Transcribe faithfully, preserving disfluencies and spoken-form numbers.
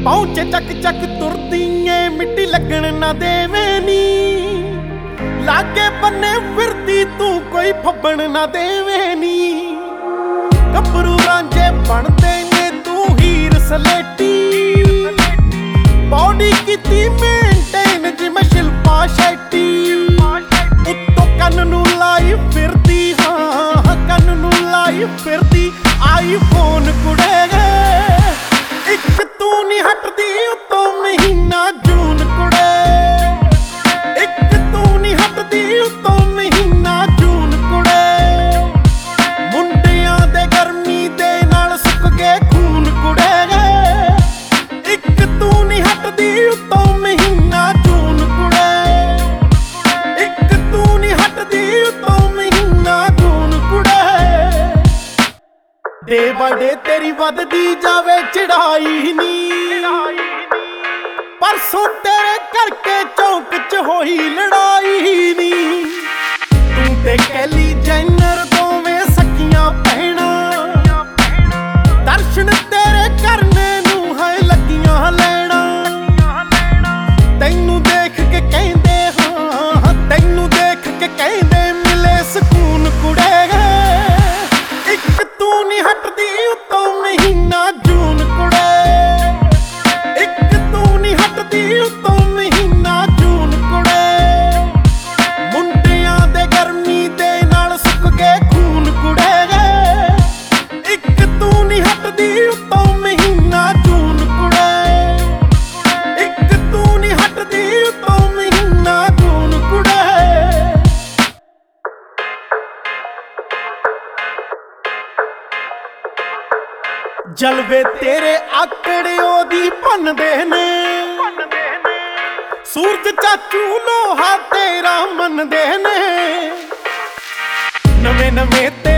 ਪਹੁੰਚੇ ਚੱਕ ਚੱਕ ਤੁਰਦੀ ਏ ਮਿੱਟੀ ਲੱਗਣ ਨਾ ਦੇਵੇ ਨੀ ਲਾਗੇ ਬੰਨੇ ਫਿਰਦੀ ਤੂੰ ਕੋਈ ਫੱਬਣ ਨਾ ਦੇਵੇ ਨੀ ਗੱਭਰੂ ਰਾਂਝੇ ਬਣਦੇ ਨੇ ਤੂੰ ਹੀਰ ਸਲੇਟੀ ਬੌਡੀ ਕੀਤੀ ਮੇਨਟੇਨ ਜਿਵੇਂ ਸ਼ਿਲਪਾ ਸ਼ੈਟੀ ਉੱਤੋਂ ਕੰਨ ਨੂੰ ਲਾਈ ਫਿਰਦੀ ਹਾਂ ਕੰਨ ਨੂੰ ਲਾਈ ਫਿਰਦੀ ਆਈਫੋਨ ਕੁੜੇ ਇੱਕ ਤੂੰ ਨੀ ਹਟਦੀ ਉੱਤੋਂ ਮਹੀਨਾ ਜੂਨ ਕੁੜੇ ਇੱਕ ਤੂੰ ਨੀ ਹਟਦੀ ਉੱਤੋਂ ਮਹੀਨਾ ਜੂਨ ਕੁੜੇ ਮੁੰਡਿਆਂ ਦੇ ਗਰਮੀ ਦੇ ਨਾਲ ਸੁੱਕ ਗਏ ਖੂਨ ਕੁੜੇ ਇੱਕ ਤੂੰ ਨੀ ਹਟਦੀ ਉੱਤੋਂ ਮਹੀਨਾ ਜੂਨ ਕੁੜੇ ਇੱਕ ਤੂੰ ਨੀ ਹਟਦੀ ਉੱਤੋਂ ਮਹੀਨਾ ਜੂਨ ਕੁੜੇ ਡੇ ਬਾਡੇ ਤੇਰੀ ਵੱਧਦੀ ਜਾਵੇ ਚੜਾਈ ਨੀ ਪਰਸੋਂ ਤੇਰੇ ਕਰਕੇ ਚੌਂਕ ਚ ਹੋਈ ਲੜਾਈ ਨੀ ਤੂੰ ਤੇ ਕੈਲੀ ਜੈਨਰ ਦੋਵੇਂ ਸਕੀਆਂ ਭੈਣਾਂ ਦਰਸ਼ਨ ਤੇਰੇ ਕਰਨੇ ਨੂੰ ਹੈ ਲੱਗੀਆਂ ਲੈਣਾ ਤੈਨੂੰ ਦੇਖ ਕੇ ਕਹਿੰਦੇ ਹਾਂ ਤੈਨੂੰ ਦੇਖ ਕੇ ਕਹਿੰਦੇ ਮਿਲੇ ਸਕੂਨ ਕੁੜੇ ਇੱਕ ਤੂੰ ਨੀ ਹਟਦੀ ਉੱਤੋਂ ਮਹੀਨਾ ਜੂਨ ਕੁੜੇ ਇੱਕ ਤੂੰ ਨੀ ਹਟਦੀ ਉੱਤੋਂ ਮਹੀਨਾ ਜੂਨ ਕੁੜੇ ਮੁੰਡਿਆਂ ਦੇ ਗਰਮੀ ਦੇ ਨਾਲ ਸੁੱਕ ਗਏ ਖੂਨ ਕੁੜੇ ਇੱਕ ਤੂੰ ਨੀ ਹਟਦੀ ਉੱਤੋਂ ਮਹੀਨਾ ਜੂਨ ਕੁੜੇ ਇੱਕ ਤੂੰ ਨੀ ਹਟਦੀ ਉੱਤੋਂ ਮਹੀਨਾ ਜੂਨ ਕੁੜੇ ਜਲਵੇ ਤੇਰੇ ਆਕੜੇ ਉਹਦੀ ਭੰਨਦੇ ਨੇ ਸੂਰਜ ਚਾਚੂ ਲੋਹਾ ਤੇਰਾ ਮੰਨਦੇ ਨੇ ਨਵੇਂ ਨਵੇਂ ਤੇ